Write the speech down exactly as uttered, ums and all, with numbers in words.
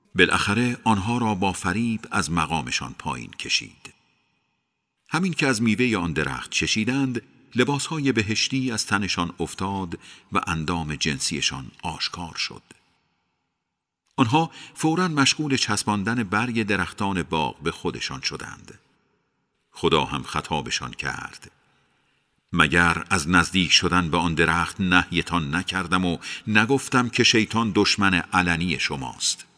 بالاخره آنها را با فریب از مقامشان پایین کشید. همین که از میوه آن درخت چشیدند، لباسهای بهشتی از تنشان افتاد و اندام جنسیشان آشکار شد. آنها فوراً مشغول چسباندن برگ درختان باغ به خودشان شدند. خدا هم خطابشان کرد: مگر از نزدیک شدن به آن درخت نهیتان نکردم و نگفتم که شیطان دشمن علنی شماست؟